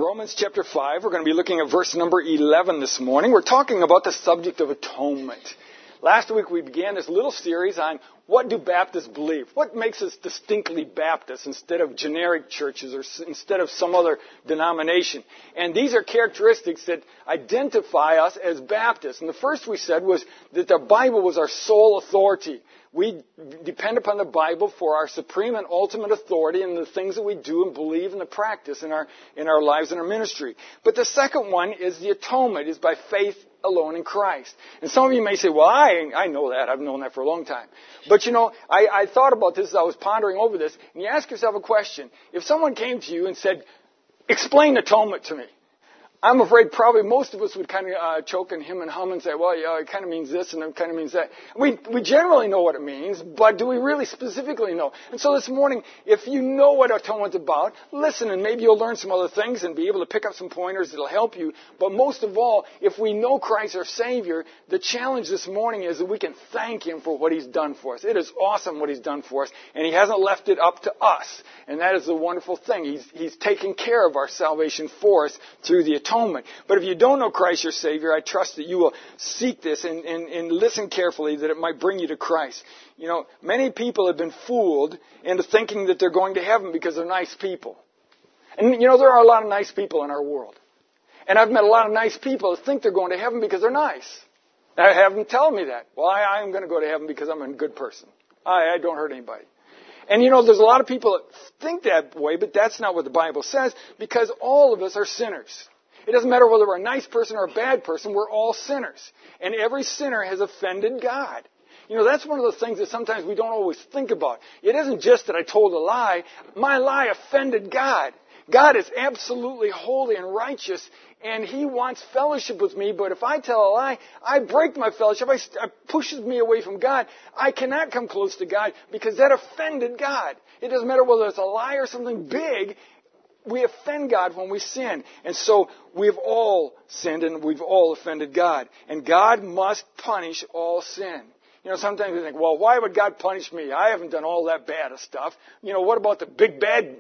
Romans chapter 5. We're going to be looking at verse number 11 this morning. We're talking about the subject of atonement. Last week we began this little series on what do Baptists believe? What makes us distinctly Baptist instead of generic churches or instead of some other denomination? And these are characteristics that identify us as Baptists. And the first we said was that the Bible was our sole authority. We depend upon the Bible for our supreme and ultimate authority in the things that we do and believe in the practice in our lives and our ministry. But the second one is the atonement, is by faith alone in Christ. And some of you may say, well, I know that. I've known that for a long time. But you know, I thought about this as I was pondering over this. And you ask yourself a question. If someone came to you and said, explain atonement to me, I'm afraid probably most of us would kind of choke and hem and hum and say, well, yeah, it kind of means this and it kind of means that. We generally know what it means, but do we really specifically know? And so this morning, if you know what atonement's about, listen, and maybe you'll learn some other things and be able to pick up some pointers that'll help you. But most of all, if we know Christ our Savior, the challenge this morning is that we can thank Him for what He's done for us. It is awesome what He's done for us, and He hasn't left it up to us. And that is the wonderful thing. He's taken care of our salvation for us through the atonement. But if you don't know Christ your Savior, I trust that you will seek this and listen carefully that it might bring you to Christ. You know, many people have been fooled into thinking that they're going to heaven because they're nice people. And you know, there are a lot of nice people in our world. And I've met a lot of nice people that think they're going to heaven because they're nice. I have them tell me that. Well, I am going to go to heaven because I'm a good person. I don't hurt anybody. And you know, there's a lot of people that think that way, but that's not what the Bible says, because all of us are sinners. It doesn't matter whether we're a nice person or a bad person, we're all sinners. And every sinner has offended God. You know, that's one of the things that sometimes we don't always think about. It isn't just that I told a lie. My lie offended God. God is absolutely holy and righteous, and He wants fellowship with me, but if I tell a lie, I break my fellowship. It pushes me away from God. I cannot come close to God because that offended God. It doesn't matter whether it's a lie or something big. We offend God when we sin. And so we've all sinned and we've all offended God. And God must punish all sin. You know, sometimes we think, well, why would God punish me? I haven't done all that bad of stuff. You know, what about the big bad,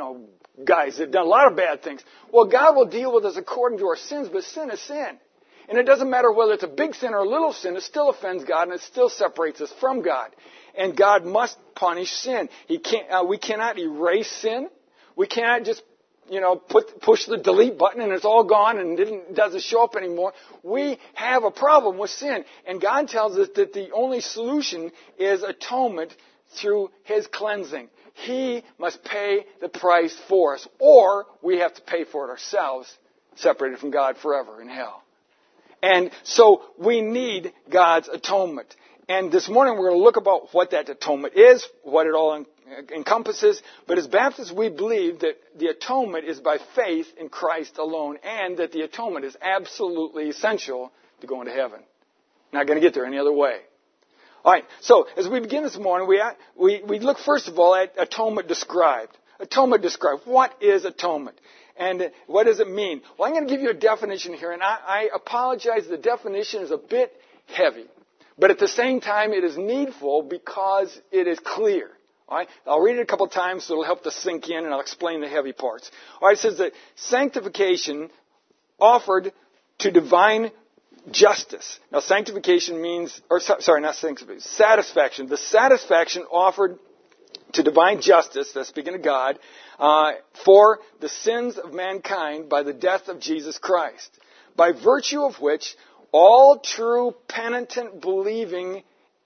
guys that have done a lot of bad things? Well, God will deal with us according to our sins, but sin is sin. And it doesn't matter whether it's a big sin or a little sin, it still offends God and it still separates us from God. And God must punish sin. We cannot erase sin. We cannot just push the delete button and it's all gone and doesn't show up anymore. We have a problem with sin. And God tells us that the only solution is atonement through His cleansing. He must pay the price for us, or we have to pay for it ourselves, separated from God forever in hell. And so we need God's atonement. And this morning we're going to look about what that atonement is, what it all encompasses. But as Baptists, we believe that the atonement is by faith in Christ alone, and that the atonement is absolutely essential to going to heaven. Not going to get there any other way. All right, so as we begin this morning, we look first of all at atonement described. Atonement described. What is atonement? And what does it mean? Well, I'm going to give you a definition here, and I apologize, the definition is a bit heavy. But at the same time, it is needful because it is clear. All right? I'll read it a couple times so it'll help to sink in, and I'll explain the heavy parts. All right, it says that sanctification offered to divine justice. Now, sanctification means, not sanctification, satisfaction. The satisfaction offered to divine justice, that's speaking of God, for the sins of mankind by the death of Jesus Christ, by virtue of which all true penitents believing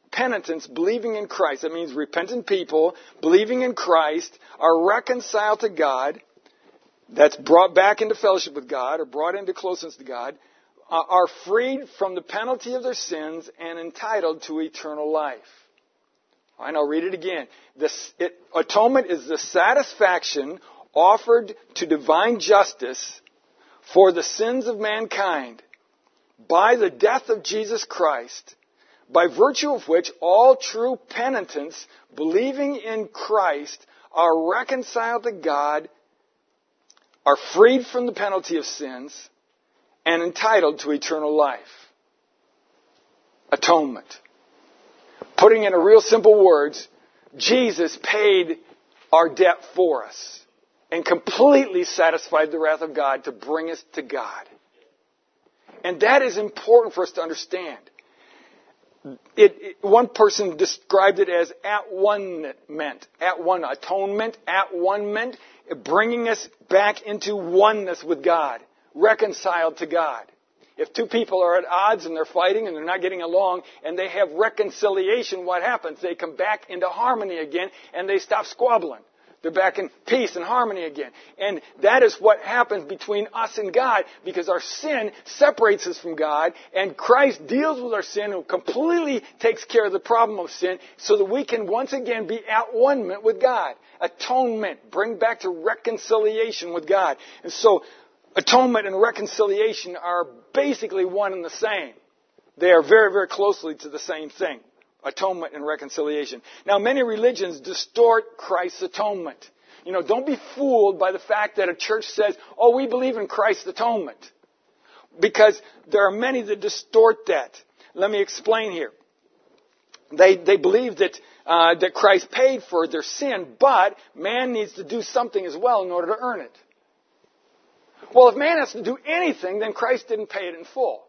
in Christ, that means repentant people believing in Christ, are reconciled to God, that's brought back into fellowship with God or brought into closeness to God, are freed from the penalty of their sins and entitled to eternal life. All right, I'll read it again. Atonement is the satisfaction offered to divine justice for the sins of mankind by the death of Jesus Christ, by virtue of which all true penitents believing in Christ are reconciled to God, are freed from the penalty of sins, and entitled to eternal life. Atonement. Putting in a real simple words, Jesus paid our debt for us. and completely satisfied the wrath of God to bring us to God. And that is important for us to understand. One person described it as at-one-ment. Atonement, at-one-ment, bringing us back into oneness with God, reconciled to God. If two people are at odds and they're fighting and they're not getting along and they have reconciliation, what happens? They come back into harmony again and they stop squabbling. They're back in peace and harmony again. And that is what happens between us and God, because our sin separates us from God, and Christ deals with our sin and completely takes care of the problem of sin so that we can once again be at one with God. Atonement, bring back to reconciliation with God. And so atonement and reconciliation are basically one and the same. They are very, very closely to the same thing. Atonement and reconciliation. Now, many religions distort Christ's atonement. Don't be fooled by the fact that a church says, oh, we believe in Christ's atonement. Because there are many that distort that. Let me explain here. They believe that Christ paid for their sin, but man needs to do something as well in order to earn it. Well, if man has to do anything, then Christ didn't pay it in full.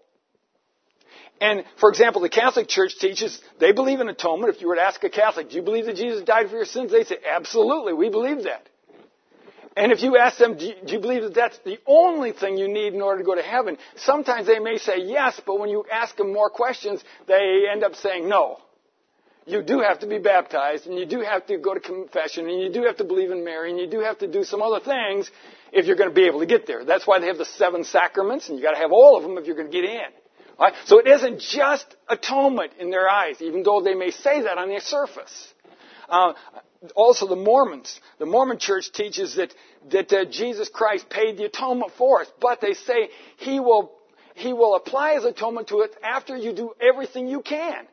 And, for example, the Catholic Church teaches they believe in atonement. If you were to ask a Catholic, do you believe that Jesus died for your sins? They say, absolutely, we believe that. And if you ask them, do you believe that that's the only thing you need in order to go to heaven? Sometimes they may say yes, but when you ask them more questions, they end up saying no. You do have to be baptized, and you do have to go to confession, and you do have to believe in Mary, and you do have to do some other things if you're going to be able to get there. That's why they have the 7 sacraments, and you've got to have all of them if you're going to get in. Right? So it isn't just atonement in their eyes, even though they may say that on the surface. Also the Mormons. The Mormon church teaches that Jesus Christ paid the atonement for us, but they say He will apply His atonement to it after you do everything you can.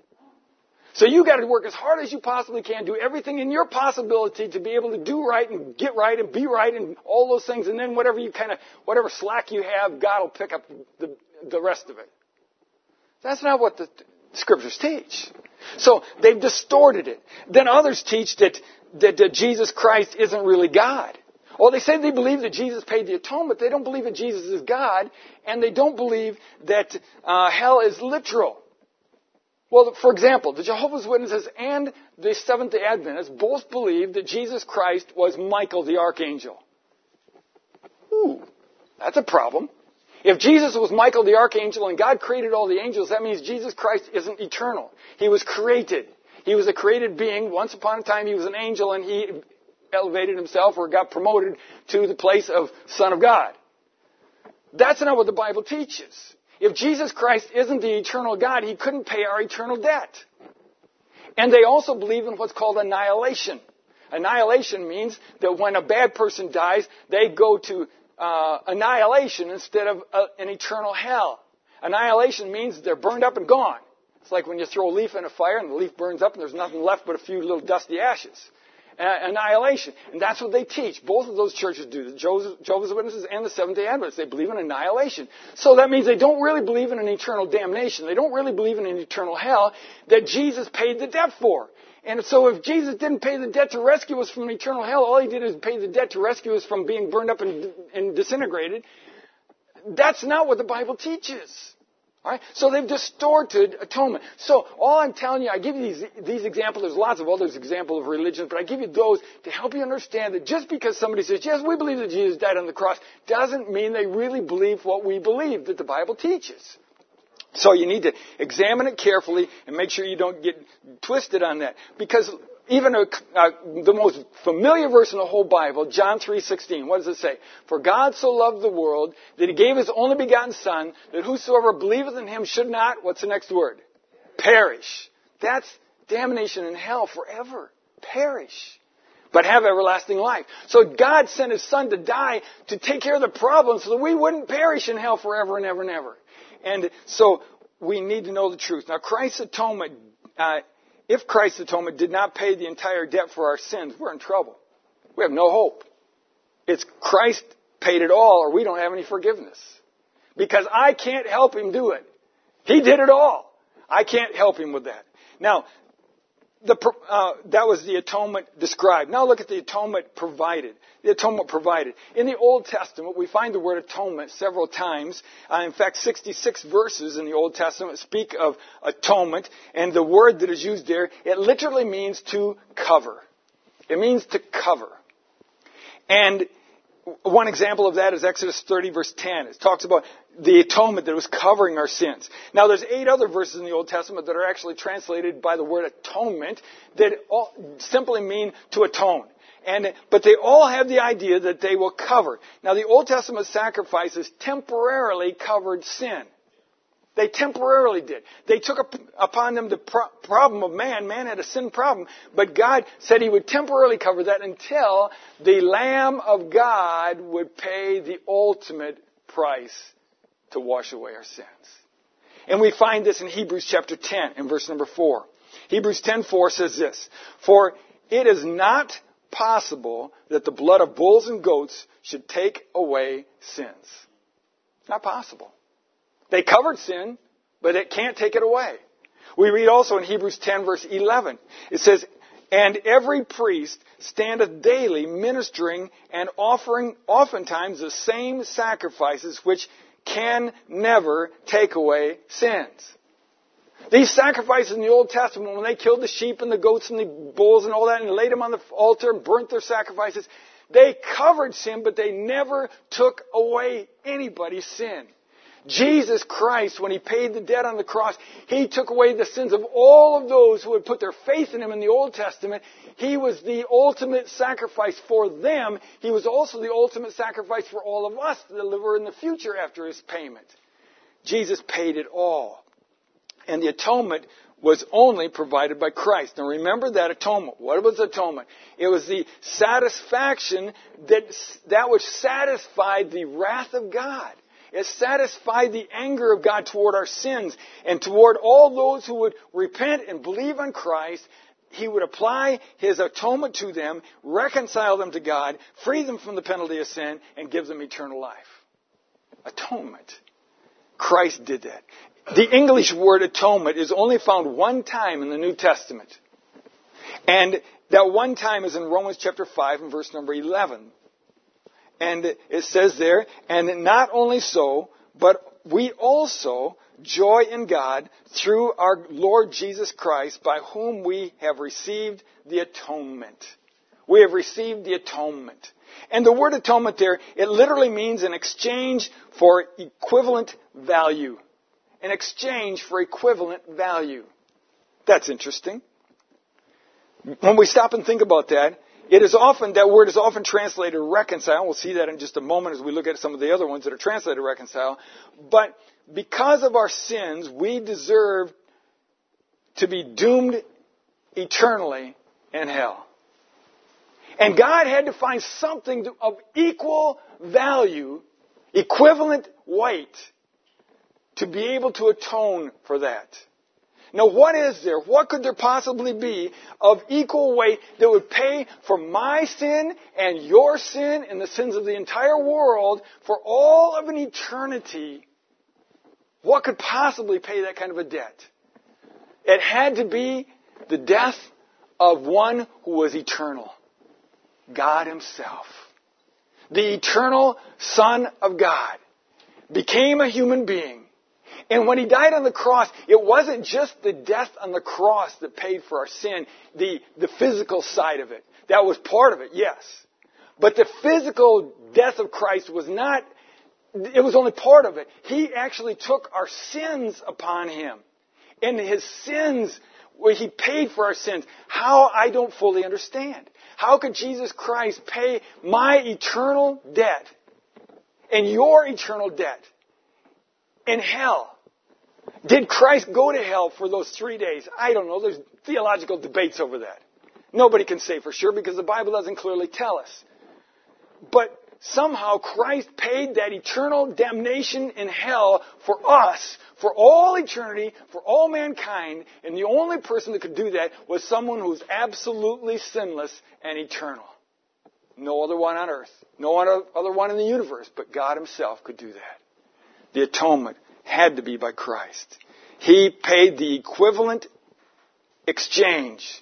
So you got to work as hard as you possibly can, do everything in your possibility to be able to do right and get right and be right and all those things, and then whatever slack you have, God will pick up the rest of it. That's not what the Scriptures teach. So they've distorted it. Then others teach that Jesus Christ isn't really God. Well, they say they believe that Jesus paid the atonement. They don't believe that Jesus is God, and they don't believe that hell is literal. Well, for example, the Jehovah's Witnesses and the Seventh-day Adventists both believe that Jesus Christ was Michael the Archangel. Ooh, that's a problem. If Jesus was Michael the Archangel and God created all the angels, that means Jesus Christ isn't eternal. He was created. He was a created being. Once upon a time, He was an angel, and He elevated Himself or got promoted to the place of Son of God. That's not what the Bible teaches. If Jesus Christ isn't the eternal God, He couldn't pay our eternal debt. And they also believe in what's called annihilation. Annihilation means that when a bad person dies, they go to annihilation instead of an eternal hell. Annihilation means they're burned up and gone. It's like when you throw a leaf in a fire and the leaf burns up and there's nothing left but a few little dusty ashes. Annihilation. And that's what they teach. Both of those churches do. The Jehovah's Witnesses and the Seventh-day Adventists. They believe in annihilation. So that means they don't really believe in an eternal damnation. They don't really believe in an eternal hell that Jesus paid the debt for. And so if Jesus didn't pay the debt to rescue us from eternal hell, all He did is pay the debt to rescue us from being burned up and disintegrated. That's not what the Bible teaches. All right? So they've distorted atonement. So all I'm telling you, I give you these examples. There's lots of other examples of religions, but I give you those to help you understand that just because somebody says, yes, we believe that Jesus died on the cross, doesn't mean they really believe what we believe that the Bible teaches. So you need to examine it carefully and make sure you don't get twisted on that. Because even the most familiar verse in the whole Bible, John 3:16, what does it say? For God so loved the world that He gave His only begotten Son, that whosoever believeth in Him should not, what's the next word? Perish. That's damnation in hell forever. Perish. But have everlasting life. So God sent His Son to die to take care of the problem so that we wouldn't perish in hell forever and ever and ever. And so we need to know the truth. Now, Christ's atonement, if Christ's atonement did not pay the entire debt for our sins, we're in trouble. We have no hope. It's Christ paid it all, or we don't have any forgiveness. Because I can't help Him do it. He did it all. I can't help Him with that. Now, that was the atonement described. Now look at the atonement provided. The atonement provided. In the Old Testament, we find the word atonement several times. In fact, 66 verses in the Old Testament speak of atonement. And the word that is used there, it literally means to cover. It means to cover. And one example of that is Exodus 30, verse 10. It talks about the atonement that was covering our sins. Now, there's 8 other verses in the Old Testament that are actually translated by the word atonement that all simply mean to atone. But they all have the idea that they will cover. Now, the Old Testament sacrifices temporarily covered sin. They temporarily did. They took upon them the problem of man. Man had a sin problem. But God said He would temporarily cover that until the Lamb of God would pay the ultimate price to wash away our sins. And we find this in Hebrews chapter 10 in verse number 4. Hebrews 10:4 says this, "For it is not possible that the blood of bulls and goats should take away sins." Not possible. They covered sin, but it can't take it away. We read also in Hebrews 10 verse 11. It says, "And every priest standeth daily ministering and offering oftentimes the same sacrifices which can never take away sins." These sacrifices in the Old Testament, when they killed the sheep and the goats and the bulls and all that and laid them on the altar and burnt their sacrifices, they covered sin, but they never took away anybody's sin. Jesus Christ, when He paid the debt on the cross, He took away the sins of all of those who had put their faith in Him in the Old Testament. He was the ultimate sacrifice for them. He was also the ultimate sacrifice for all of us to deliver in the future after His payment. Jesus paid it all. And the atonement was only provided by Christ. Now remember that atonement. What was atonement? It was the satisfaction that which satisfied the wrath of God. It satisfied the anger of God toward our sins and toward all those who would repent and believe on Christ. He would apply His atonement to them, reconcile them to God, free them from the penalty of sin, and give them eternal life. Atonement. Christ did that. The English word atonement is only found one time in the New Testament. And that one time is in Romans chapter 5 and verse number 11. And it says there, "And not only so, but we also joy in God through our Lord Jesus Christ, by whom we have received the atonement." We have received the atonement. And the word atonement there, it literally means an exchange for equivalent value. An exchange for equivalent value. That's interesting. When we stop and think about that, that word is often translated reconcile. We'll see that in just a moment as we look at some of the other ones that are translated reconcile. But because of our sins, we deserve to be doomed eternally in hell. And God had to find something of equal value, equivalent weight, to be able to atone for that. Now, what is there? What could there possibly be of equal weight that would pay for my sin and your sin and the sins of the entire world for all of an eternity? What could possibly pay that kind of a debt? It had to be the death of one who was eternal. God Himself. The eternal Son of God became a human being. And when He died on the cross, it wasn't just the death on the cross that paid for our sin, the physical side of it. That was part of it, yes. But the physical death of Christ was only part of it. He actually took our sins upon Him. And His sins, He paid for our sins. How? I don't fully understand. How could Jesus Christ pay my eternal debt and your eternal debt in hell? Did Christ go to hell for those 3 days? I don't know. There's theological debates over that. Nobody can say for sure because the Bible doesn't clearly tell us. But somehow Christ paid that eternal damnation in hell for us, for all eternity, for all mankind. And the only person that could do that was someone who's absolutely sinless and eternal. No other one on earth. No other one in the universe. But God Himself could do that. The atonement had to be by Christ. He paid the equivalent exchange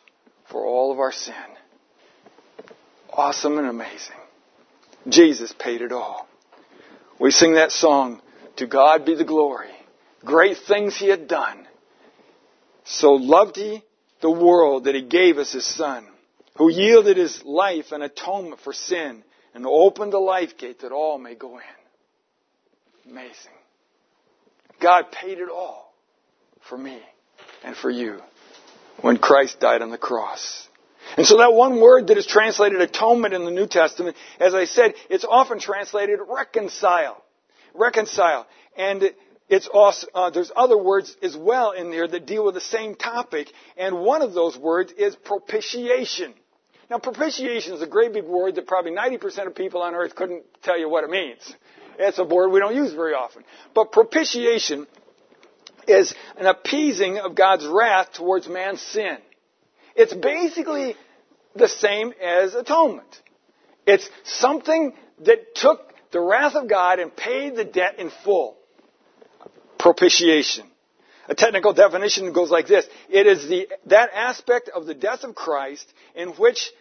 for all of our sin. Awesome and amazing. Jesus paid it all. We sing that song, "To God be the glory. Great things He had done. So loved He the world that He gave us His Son, who yielded His life an atonement for sin and opened the life gate that all may go in." Amazing. God paid it all for me and for you when Christ died on the cross. And so that one word that is translated atonement in the New Testament, as I said, it's often translated reconcile. Reconcile. And it's also, there's other words as well in there that deal with the same topic. And one of those words is propitiation. Now, propitiation is a great big word that probably 90% of people on earth couldn't tell you what it means. It's a word we don't use very often. But propitiation is an appeasing of God's wrath towards man's sin. It's basically the same as atonement. It's something that took the wrath of God and paid the debt in full. Propitiation. A technical definition goes like this. It is that aspect of the death of Christ in which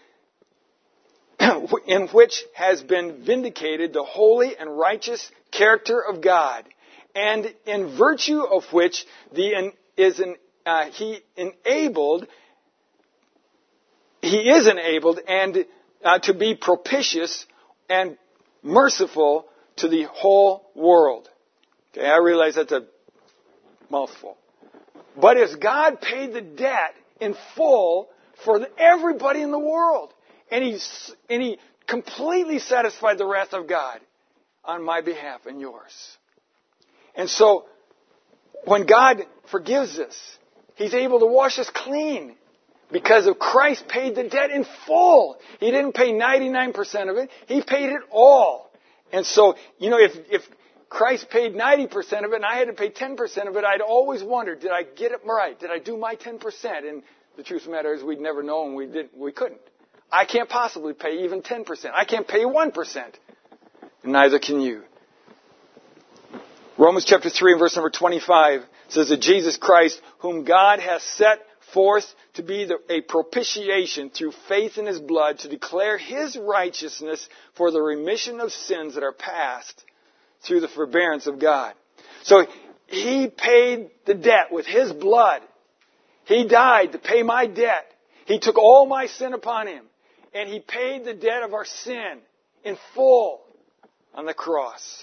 has been vindicated the holy and righteous character of God, and in virtue of which He is enabled and to be propitious and merciful to the whole world. Okay, I realize that's a mouthful. But as God paid the debt in full for everybody in the world, and He completely satisfied the wrath of God on my behalf and yours. And so, when God forgives us, He's able to wash us clean. Because of Christ paid the debt in full. He didn't pay 99% of it. He paid it all. And so, if Christ paid 90% of it and I had to pay 10% of it, I'd always wonder, did I get it right? Did I do my 10%? And the truth of the matter is we'd never know and we couldn't. I can't possibly pay even 10%. I can't pay 1%. And neither can you. Romans chapter 3 and verse number 25 says that Jesus Christ, whom God has set forth to be a propitiation through faith in His blood, to declare His righteousness for the remission of sins that are past through the forbearance of God. So He paid the debt with His blood. He died to pay my debt. He took all my sin upon Him. And He paid the debt of our sin in full on the cross.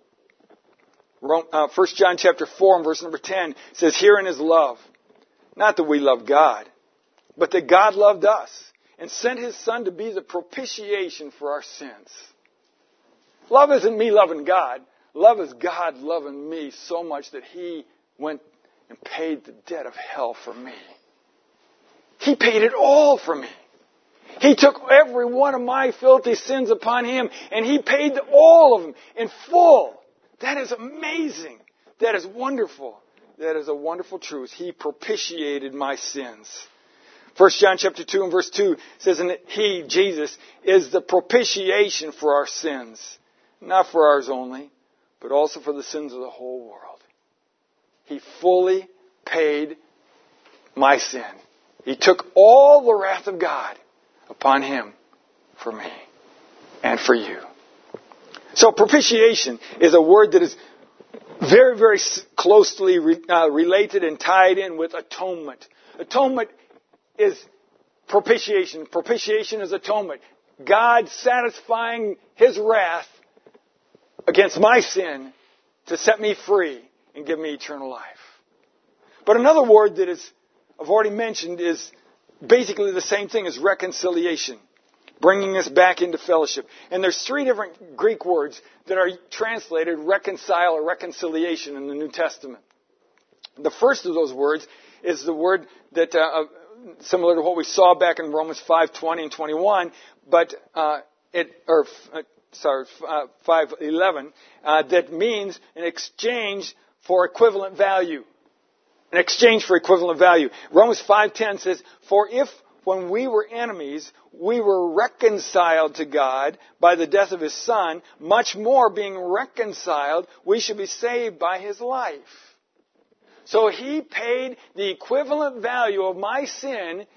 1 John chapter 4 and verse number 10 says, "Herein is love. Not that we love God, but that God loved us and sent His Son to be the propitiation for our sins." Love isn't me loving God. Love is God loving me so much that He went and paid the debt of hell for me. He paid it all for me. He took every one of my filthy sins upon Him, and He paid all of them in full. That is amazing. That is wonderful. That is a wonderful truth. He propitiated my sins. 1 John chapter 2 and verse 2 says, "And He, Jesus, is the propitiation for our sins, not for ours only, but also for the sins of the whole world." He fully paid my sin. He took all the wrath of God upon Him for me and for you. So propitiation is a word that is very, very closely related and tied in with atonement. Atonement is propitiation. Propitiation is atonement. God satisfying His wrath against my sin to set me free and give me eternal life. But another word that I've already mentioned is basically the same thing as reconciliation, bringing us back into fellowship. And there's 3 different Greek words that are translated reconcile or reconciliation in the New Testament. The first of those words is the word that, similar to what we saw back in Romans 5:20 and 21, but 5:11, that means an exchange for equivalent value. An exchange for equivalent value. Romans 5:10 says, "For if when we were enemies, we were reconciled to God by the death of His Son, much more being reconciled, we should be saved by His life." So He paid the equivalent value of my sin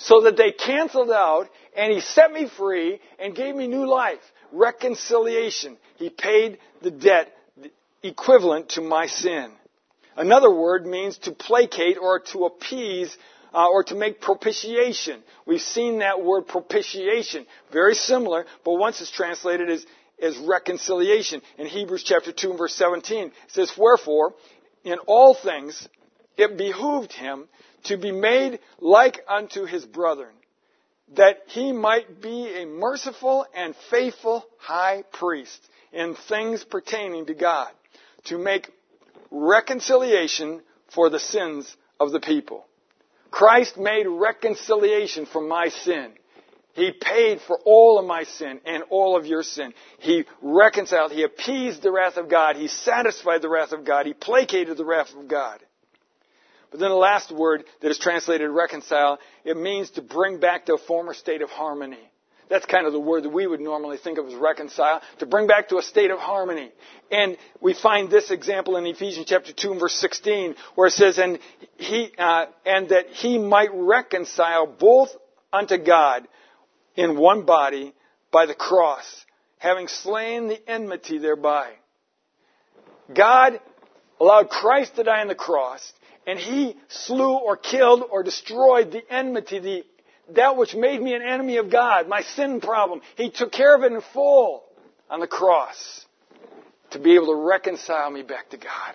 so that they canceled out, and He set me free and gave me new life. Reconciliation. He paid the debt equivalent to my sin. Another word means to placate or to appease or to make propitiation. We've seen that word propitiation. Very similar, but once it's translated as reconciliation. In Hebrews chapter 2 and verse 17, it says, "Wherefore, in all things it behooved Him to be made like unto His brethren, that He might be a merciful and faithful high priest in things pertaining to God, to make reconciliation for the sins of the people." Christ made reconciliation for my sin. He paid for all of my sin and all of your sin. He reconciled. He appeased the wrath of God. He satisfied the wrath of God. He placated the wrath of God. But then the last word that is translated reconcile, it means to bring back to a former state of harmony. That's kind of the word that we would normally think of as reconcile, to bring back to a state of harmony. And we find this example in Ephesians chapter 2 and verse 16, where it says, and that He might reconcile both unto God in one body by the cross, having slain the enmity thereby. God allowed Christ to die on the cross, and He slew or killed or destroyed the enmity, that which made me an enemy of God, my sin problem. He took care of it in full on the cross to be able to reconcile me back to God.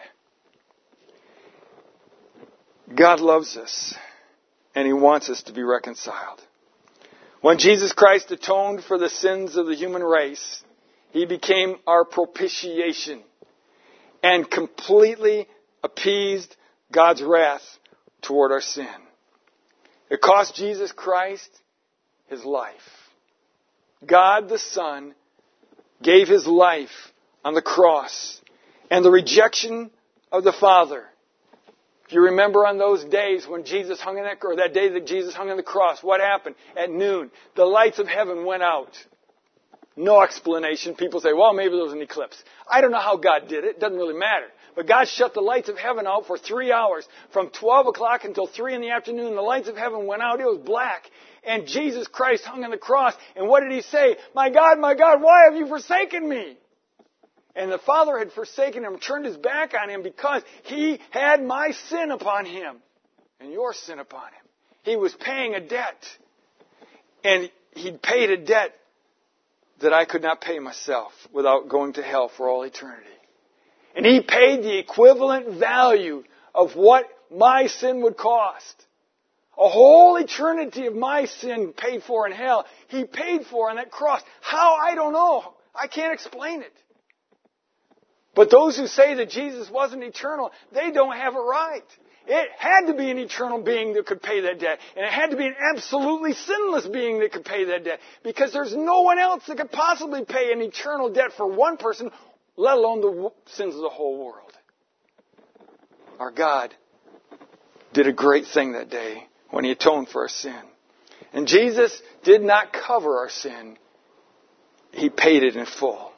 God loves us, and He wants us to be reconciled. When Jesus Christ atoned for the sins of the human race, He became our propitiation and completely appeased God's wrath toward our sin. It cost Jesus Christ His life. God the Son gave His life on the cross, and the rejection of the Father. If you remember on those days when Jesus hung on that, or that day that Jesus hung on the cross, what happened? At noon, the lights of heaven went out. No explanation. People say, well, maybe there was an eclipse. I don't know how God did it. It doesn't really matter. But God shut the lights of heaven out for 3 hours. From 12 o'clock until 3 in the afternoon, the lights of heaven went out. It was black. And Jesus Christ hung on the cross. And what did He say? My God, why have you forsaken me? And the Father had forsaken Him, turned His back on Him because He had my sin upon Him and your sin upon Him. He was paying a debt. And He paid a debt that I could not pay myself without going to hell for all eternity. And He paid the equivalent value of what my sin would cost. A whole eternity of my sin paid for in hell. He paid for on that cross. How? I don't know. I can't explain it. But those who say that Jesus wasn't eternal, they don't have it right. It had to be an eternal being that could pay that debt. And it had to be an absolutely sinless being that could pay that debt. Because there's no one else that could possibly pay an eternal debt for one person, let alone the sins of the whole world. Our God did a great thing that day when He atoned for our sin. And Jesus did not cover our sin. He paid it in full.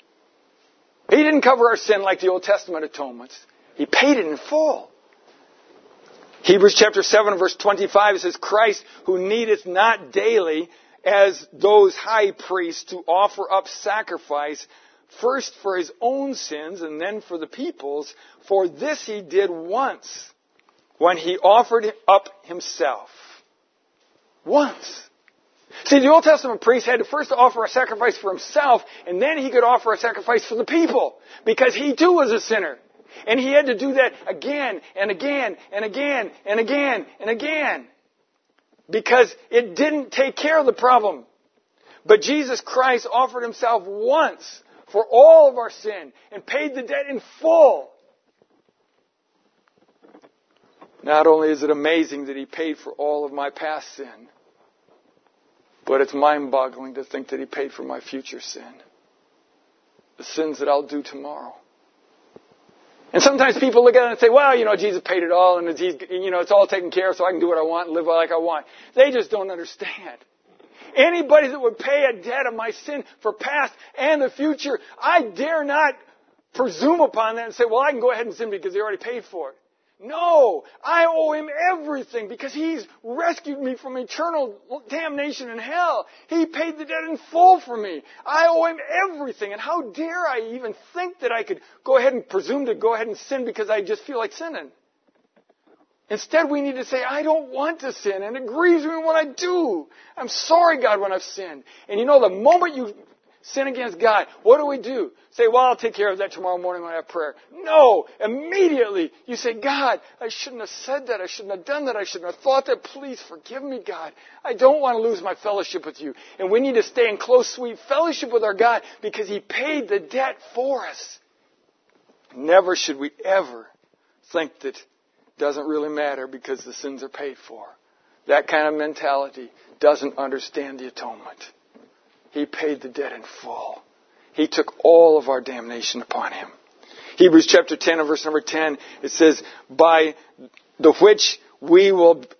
He didn't cover our sin like the Old Testament atonements. He paid it in full. Hebrews chapter 7 verse 25 says, Christ, who needeth not daily as those high priests to offer up sacrifice, first for His own sins and then for the people's, for this He did once when He offered up Himself. Once. See, the Old Testament priest had to first offer a sacrifice for himself, and then he could offer a sacrifice for the people, because he too was a sinner. And he had to do that again and again and again and again and again, because it didn't take care of the problem. But Jesus Christ offered Himself once for all of our sin and paid the debt in full. Not only is it amazing that He paid for all of my past sin, but it's mind-boggling to think that He paid for my future sin. The sins that I'll do tomorrow. And sometimes people look at it and say, well, Jesus paid it all and it's all taken care of so I can do what I want and live like I want. They just don't understand. Anybody that would pay a debt of my sin for past and the future, I dare not presume upon that and say, well, I can go ahead and sin because He already paid for it. No, I owe Him everything because He's rescued me from eternal damnation in hell. He paid the debt in full for me. I owe Him everything. And how dare I even think that I could go ahead and presume to go ahead and sin because I just feel like sinning? Instead, we need to say, I don't want to sin, and it grieves me when I do. I'm sorry, God, when I've sinned. And you know, the moment you sin against God, what do? Say, well, I'll take care of that tomorrow morning when I have prayer. No, immediately you say, God, I shouldn't have said that. I shouldn't have done that. I shouldn't have thought that. Please forgive me, God. I don't want to lose my fellowship with you. And we need to stay in close, sweet fellowship with our God because He paid the debt for us. Never should we ever think that it doesn't really matter because the sins are paid for. That kind of mentality doesn't understand the atonement. He paid the debt in full. He took all of our damnation upon Him. Hebrews chapter 10 and verse number 10, it says, by the which we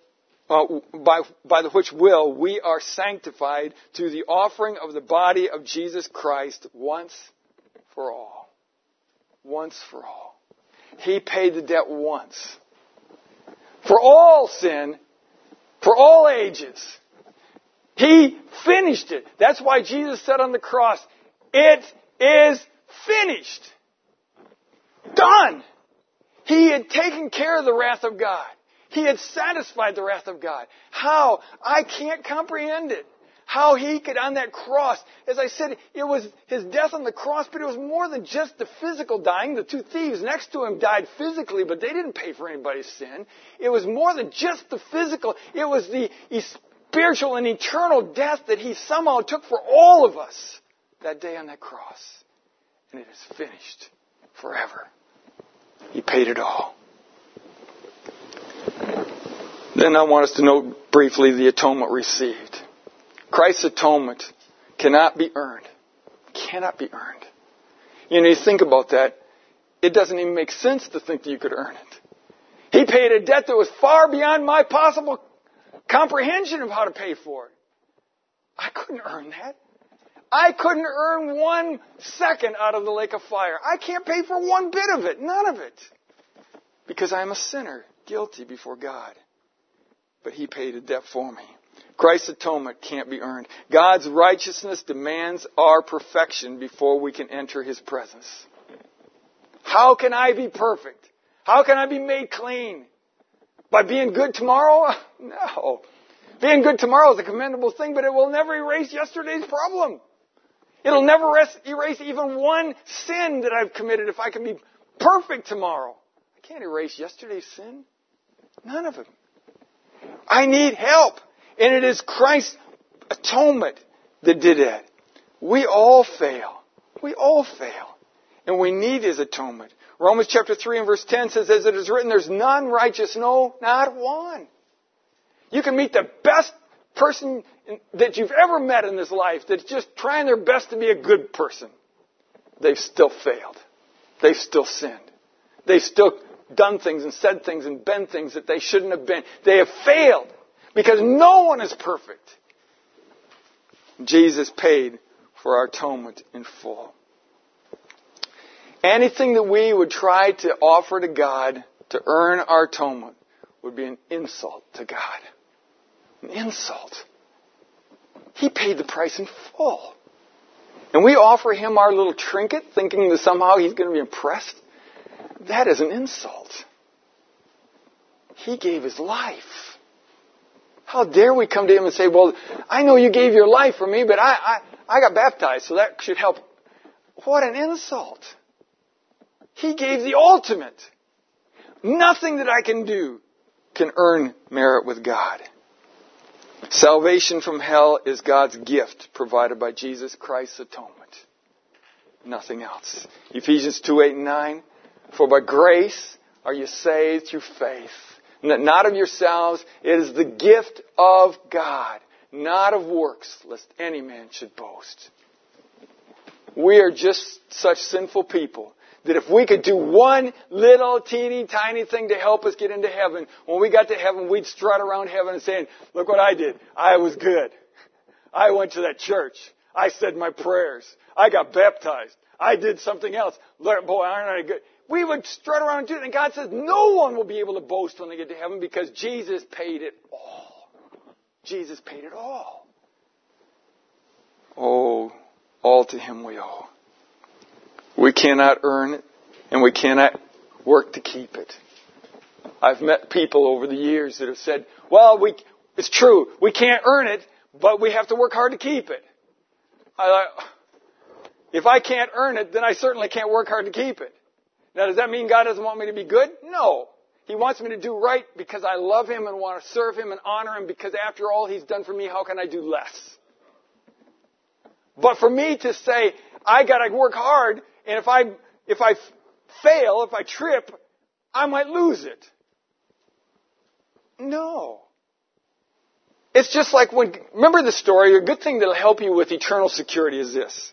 are sanctified through the offering of the body of Jesus Christ once for all. Once for all. He paid the debt once. For all sin, for all ages. He finished it. That's why Jesus said on the cross, it is finished. Done. He had taken care of the wrath of God. He had satisfied the wrath of God. How? I can't comprehend it. How He could, on that cross, as I said, it was His death on the cross, but it was more than just the physical dying. The two thieves next to Him died physically, but they didn't pay for anybody's sin. It was more than just the physical. It was the spiritual and eternal death that He somehow took for all of us that day on that cross. And it is finished forever. He paid it all. Then I want us to note briefly the atonement received. Christ's atonement cannot be earned. Cannot be earned. You know, you think about that, it doesn't even make sense to think that you could earn it. He paid a debt that was far beyond my possible comprehension of how to pay for it. I couldn't earn that. I couldn't earn 1 second out of the lake of fire. I can't pay for one bit of it. None of it. Because I'm a sinner, guilty before God. But He paid a debt for me. Christ's atonement can't be earned. God's righteousness demands our perfection before we can enter His presence. How can I be perfect? How can I be made clean? By being good tomorrow? No. Being good tomorrow is a commendable thing, but it will never erase yesterday's problem. It'll never erase even one sin that I've committed if I can be perfect tomorrow. I can't erase yesterday's sin. None of them. I need help. And it is Christ's atonement that did that. We all fail. We all fail. And we need His atonement. Romans chapter 3 and verse 10 says, as it is written, there's none righteous, no, not one. You can meet the best person that you've ever met in this life that's just trying their best to be a good person. They've still failed. They've still sinned. They've still done things and said things and been things that they shouldn't have been. They have failed because no one is perfect. Jesus paid for our atonement in full. Anything that we would try to offer to God to earn our atonement would be an insult to God. An insult. He paid the price in full. And we offer Him our little trinket thinking that somehow He's going to be impressed. That is an insult. He gave His life. How dare we come to Him and say, well, I know you gave your life for me, but I got baptized, so that should help. What an insult. He gave the ultimate. Nothing that I can do can earn merit with God. Salvation from hell is God's gift provided by Jesus Christ's atonement. Nothing else. Ephesians 2, 8 and 9. For by grace are you saved through faith. And that not of yourselves, it is the gift of God, not of works, lest any man should boast. We are just such sinful people that if we could do one little teeny tiny thing to help us get into heaven, when we got to heaven, we'd strut around heaven and saying, look what I did. I was good. I went to that church. I said my prayers. I got baptized. I did something else. Lord, boy, aren't I good? We would strut around and do it. And God says no one will be able to boast when they get to heaven because Jesus paid it all. Jesus paid it all. Oh, all to Him we owe. We cannot earn it, and we cannot work to keep it. I've met people over the years that have said, well, it's true, we can't earn it, but we have to work hard to keep it. If I can't earn it, then I certainly can't work hard to keep it. Now, does that mean God doesn't want me to be good? No. He wants me to do right because I love Him and want to serve Him and honor Him because after all He's done for me, how can I do less? But for me to say, I got to work hard, and if I fail, if I trip, I might lose it. No. It's just like remember the story, a good thing that'll help you with eternal security is this.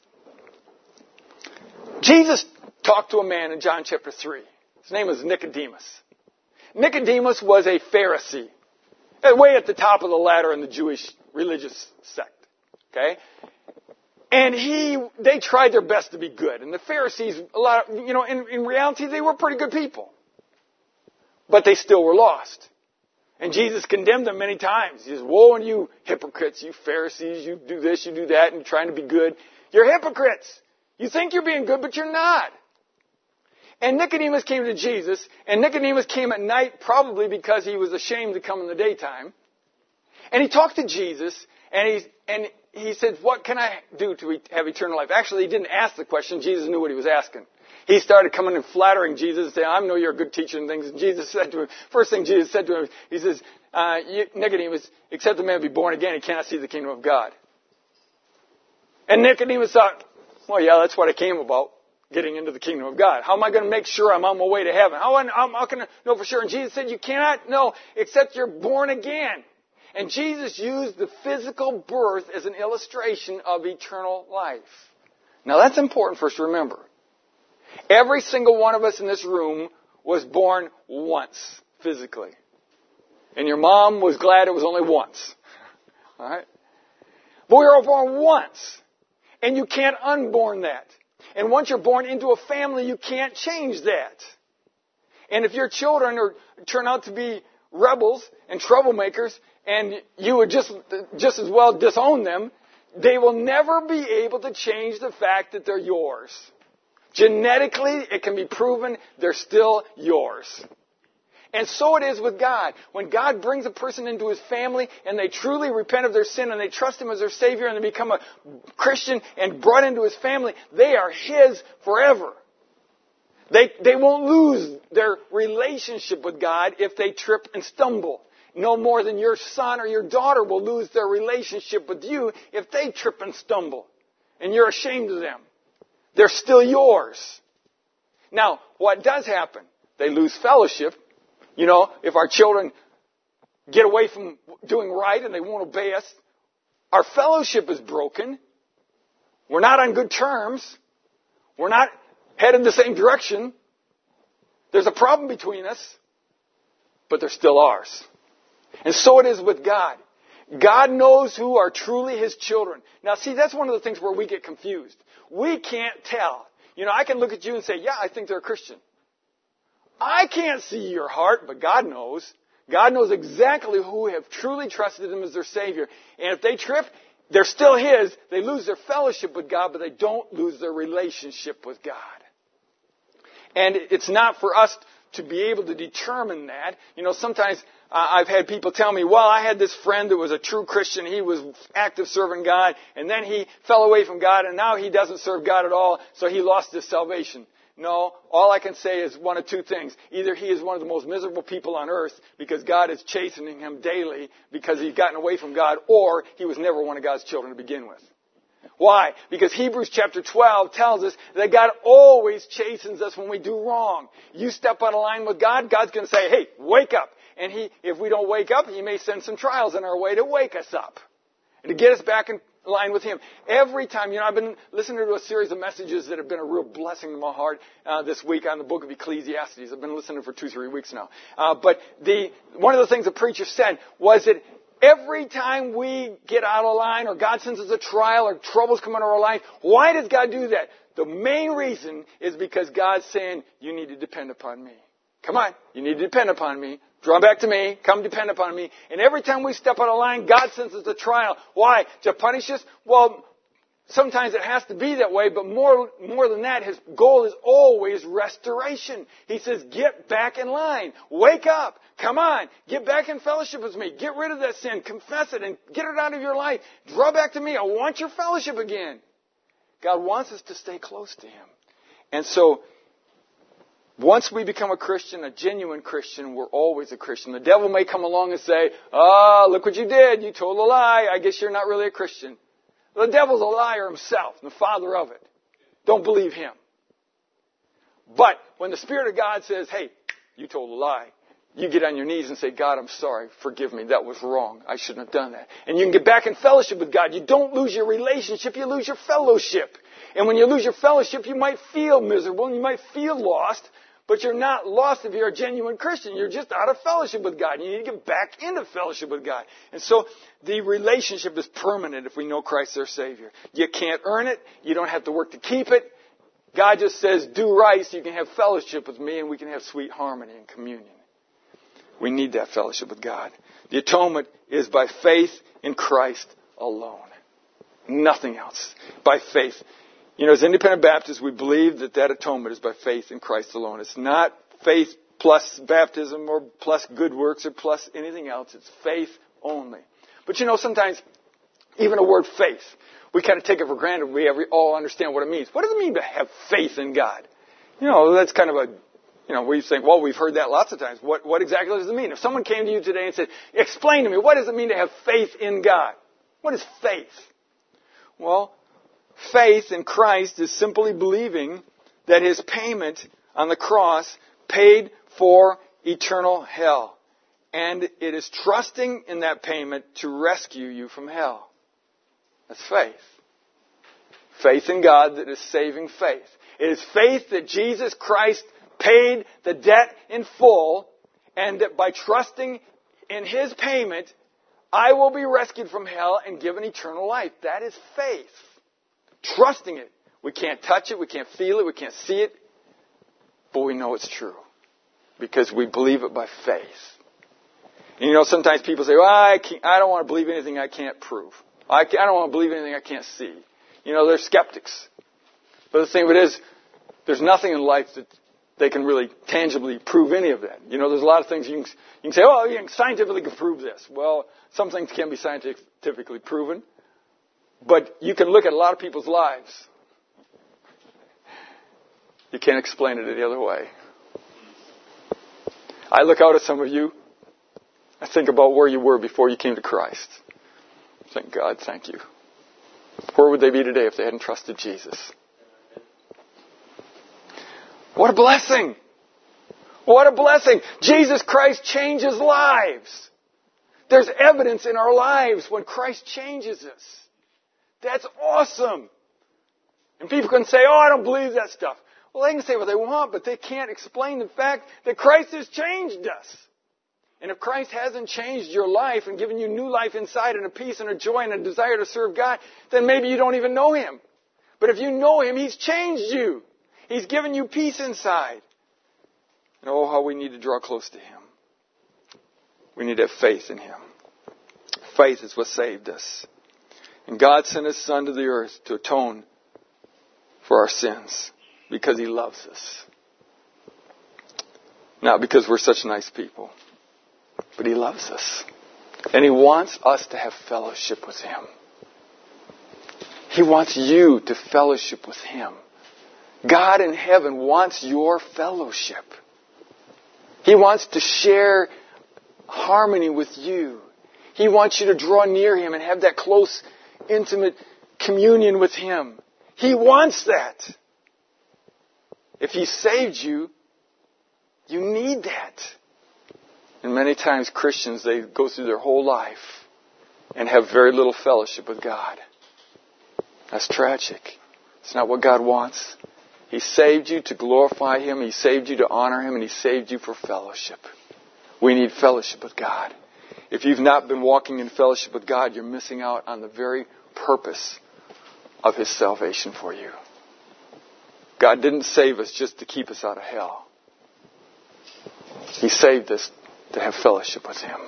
Jesus talked to a man in John chapter 3. His name was Nicodemus. Nicodemus was a Pharisee, way at the top of the ladder in the Jewish religious sect. Okay? And they tried their best to be good. And the Pharisees, in reality, they were pretty good people. But they still were lost. And Jesus condemned them many times. He says, woe unto you hypocrites, you Pharisees, you do this, you do that, and you're trying to be good. You're hypocrites. You think you're being good, but you're not. And Nicodemus came to Jesus, and Nicodemus came at night probably because he was ashamed to come in the daytime. And he talked to Jesus, and he said, what can I do to have eternal life? Actually, he didn't ask the question. Jesus knew what he was asking. He started coming and flattering Jesus, saying, I know you're a good teacher and things. And Jesus said to him, first thing Jesus said to him, he says, Nicodemus, except a man be born again, he cannot see the kingdom of God. And Nicodemus thought, well, yeah, that's what I came about, getting into the kingdom of God. How am I going to make sure I'm on my way to heaven? How can I know for sure? And Jesus said, you cannot know except you're born again. And Jesus used the physical birth as an illustration of eternal life. Now that's important for us to remember. Every single one of us in this room was born once, physically. And your mom was glad it was only once. All right? But we were all born once. And you can't unborn that. And once you're born into a family, you can't change that. And if your children turn out to be rebels and troublemakers, and you would just as well disown them, they will never be able to change the fact that they're yours. Genetically, it can be proven they're still yours. And so it is with God. When God brings a person into His family and they truly repent of their sin and they trust Him as their Savior and they become a Christian and brought into His family, they are His forever. They won't lose their relationship with God if they trip and stumble. No more than your son or your daughter will lose their relationship with you if they trip and stumble and you're ashamed of them. They're still yours. Now, what does happen? They lose fellowship. You know, if our children get away from doing right and they won't obey us, our fellowship is broken. We're not on good terms. We're not headed the same direction. There's a problem between us, but they're still ours. And so it is with God. God knows who are truly His children. Now, see, that's one of the things where we get confused. We can't tell. You know, I can look at you and say, yeah, I think they're a Christian. I can't see your heart, but God knows. God knows exactly who have truly trusted Him as their Savior. And if they trip, they're still His. They lose their fellowship with God, but they don't lose their relationship with God. And it's not for us to be able to determine that. You know, sometimes I've had people tell me, well, I had this friend that was a true Christian. He was active serving God, and then he fell away from God, and now he doesn't serve God at all, so he lost his salvation. No, all I can say is one of two things. Either he is one of the most miserable people on earth because God is chastening him daily because he's gotten away from God, or he was never one of God's children to begin with. Why? Because Hebrews chapter 12 tells us that God always chastens us when we do wrong. You step out of line with God, God's going to say, hey, wake up. And if we don't wake up, He may send some trials in our way to wake us up and to get us back in line with Him. Every time, you know, I've been listening to a series of messages that have been a real blessing to my heart this week on the book of Ecclesiastes. I've been listening for 2-3 weeks now. But one of the things the preacher said was that Every time we get out of line or God sends us a trial or troubles come into our life, why does God do that? The main reason is because God's saying, you need to depend upon me. Come on, you need to depend upon me. Draw back to me. Come depend upon me. And every time we step out of line, God sends us a trial. Why? To punish us? Well, sometimes it has to be that way, but more than that, His goal is always restoration. He says, get back in line. Wake up. Come on. Get back in fellowship with me. Get rid of that sin. Confess it and get it out of your life. Draw back to me. I want your fellowship again. God wants us to stay close to Him. And so, once we become a Christian, a genuine Christian, we're always a Christian. The devil may come along and say, look what you did. You told a lie. I guess you're not really a Christian. The devil's a liar himself, the father of it. Don't believe him. But when the Spirit of God says, hey, you told a lie, you get on your knees and say, God, I'm sorry. Forgive me. That was wrong. I shouldn't have done that. And you can get back in fellowship with God. You don't lose your relationship. You lose your fellowship. And when you lose your fellowship, you might feel miserable and you might feel lost. But you're not lost if you're a genuine Christian. You're just out of fellowship with God. You need to get back into fellowship with God. And so the relationship is permanent if we know Christ our Savior. You can't earn it. You don't have to work to keep it. God just says, do right so you can have fellowship with me and we can have sweet harmony and communion. We need that fellowship with God. The atonement is by faith in Christ alone. Nothing else. By faith. You know, as independent Baptists, we believe that atonement is by faith in Christ alone. It's not faith plus baptism or plus good works or plus anything else. It's faith only. But you know, sometimes even a word faith, we kind of take it for granted. We all understand what it means. What does it mean to have faith in God? You know, that's kind of we think, well, we've heard that lots of times. What exactly does it mean? If someone came to you today and said, explain to me, what does it mean to have faith in God? What is faith? Well, faith in Christ is simply believing that His payment on the cross paid for eternal hell. And it is trusting in that payment to rescue you from hell. That's faith. Faith in God that is saving faith. It is faith that Jesus Christ paid the debt in full, and that by trusting in His payment, I will be rescued from hell and given eternal life. That is faith. Trusting it. We can't touch it, we can't feel it, we can't see it, but we know it's true because we believe it by faith. And you know, sometimes people say, well, I don't want to believe anything I can't prove. I don't want to believe anything I can't see. You know, they're skeptics. But the thing of it is, there's nothing in life that they can really tangibly prove any of that. You know, there's a lot of things you can say, oh, you can scientifically prove this. Well, some things can be scientifically proven. But you can look at a lot of people's lives. You can't explain it any other way. I look out at some of you. I think about where you were before you came to Christ. Thank God, thank you. Where would they be today if they hadn't trusted Jesus? What a blessing! What a blessing! Jesus Christ changes lives. There's evidence in our lives when Christ changes us. That's awesome. And people can say, oh, I don't believe that stuff. Well, they can say what they want, but they can't explain the fact that Christ has changed us. And if Christ hasn't changed your life and given you new life inside and a peace and a joy and a desire to serve God, then maybe you don't even know Him. But if you know Him, He's changed you. He's given you peace inside. And oh, how we need to draw close to Him. We need to have faith in Him. Faith is what saved us. And God sent His Son to the earth to atone for our sins because He loves us. Not because we're such nice people, but He loves us. And He wants us to have fellowship with Him. He wants you to fellowship with Him. God in heaven wants your fellowship. He wants to share harmony with you. He wants you to draw near Him and have that close, intimate communion with Him. He wants that. If He saved you, you need that. And many times Christians, they go through their whole life and have very little fellowship with God. That's tragic. It's not what God wants. He saved you to glorify Him. He saved you to honor Him. And He saved you for fellowship. We need fellowship with God. If you've not been walking in fellowship with God, you're missing out on the very purpose of His salvation for you. God didn't save us just to keep us out of hell. He saved us to have fellowship with Him.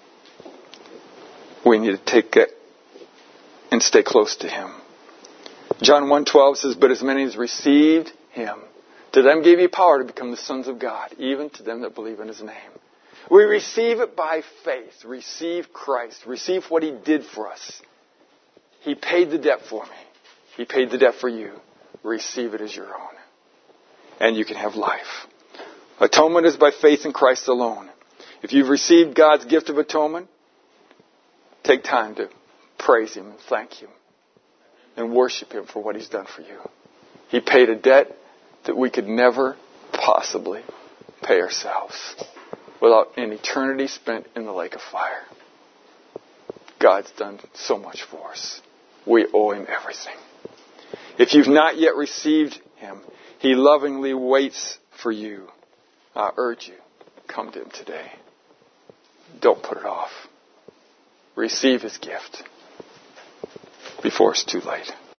We need to take it and stay close to Him. John 1:12 says, "But as many as received Him, to them gave He power to become the sons of God, even to them that believe in His name." We receive it by faith. Receive Christ. Receive what He did for us. He paid the debt for me. He paid the debt for you. Receive it as your own. And you can have life. Atonement is by faith in Christ alone. If you've received God's gift of atonement, take time to praise Him and thank Him and worship Him for what He's done for you. He paid a debt that we could never possibly pay ourselves without an eternity spent in the lake of fire. God's done so much for us. We owe Him everything. If you've not yet received Him, He lovingly waits for you. I urge you, come to Him today. Don't put it off. Receive His gift before it's too late.